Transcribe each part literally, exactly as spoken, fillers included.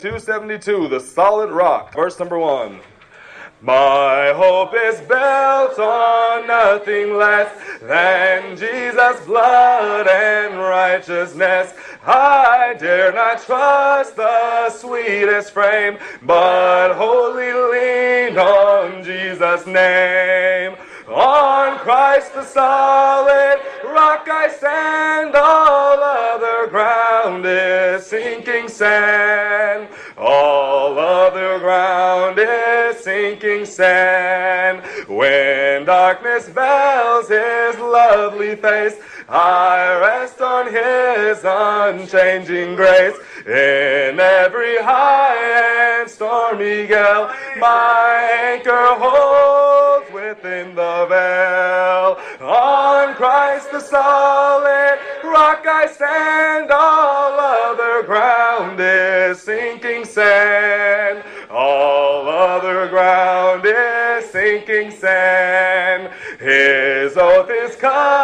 two seventy-two, the solid rock, verse number one. My hope is built on nothing less than Jesus' blood and righteousness. I dare not trust the sweetest frame, but wholly lean on Jesus' name. On Christ the solid rock I stand, all other ground is sinking sand. All other ground is sinking sand. When darkness veils his lovely face, I rest on his unchanging grace. In every high and stormy gale, my anchor holds within the veil. On Christ the solid rock I stand, all other ground is sinking sand. All other ground is sinking sand. His oath, his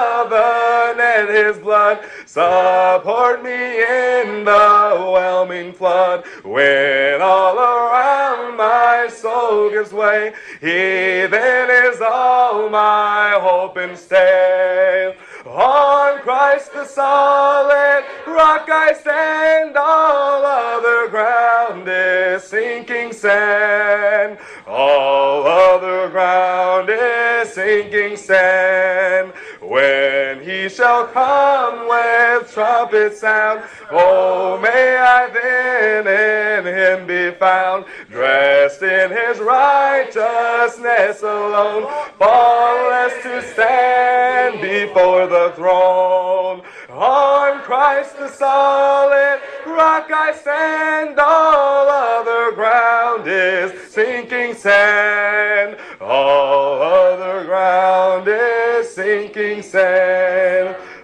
covenant, his blood support me in the whelming flood. When all around my soul gives way, he then is all my hope and stay. On Christ the solid rock I stand, all other ground is sinking sand. All other ground is sinking sand. When he shall come with trumpet sound, oh, may I then in him be found, dressed in his righteousness alone, faultless to stand before the throne. On Christ the solid rock I stand, all other ground is sinking sand. All other ground is sinking sand.